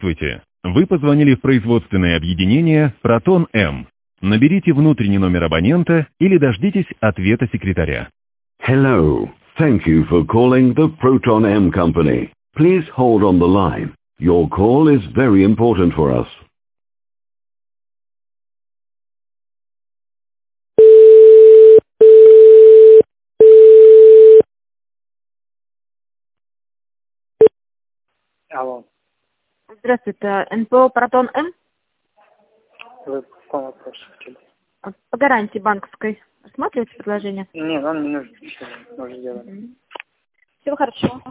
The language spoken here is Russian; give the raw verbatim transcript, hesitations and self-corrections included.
Здравствуйте. Вы позвонили в производственное объединение «Протон М». Наберите внутренний номер абонента или дождитесь ответа секретаря. Hello. Thank you for calling the Proton M Company. Please hold on the line. Your call is very important for us. Алло, Здравствуйте, эн пэ о «Протон М». вы по какому вопросу хотели? По гарантии банковской. Рассматриваете предложение? Не, нам не нужно ничего, мы уже сделали. Всего хорошего.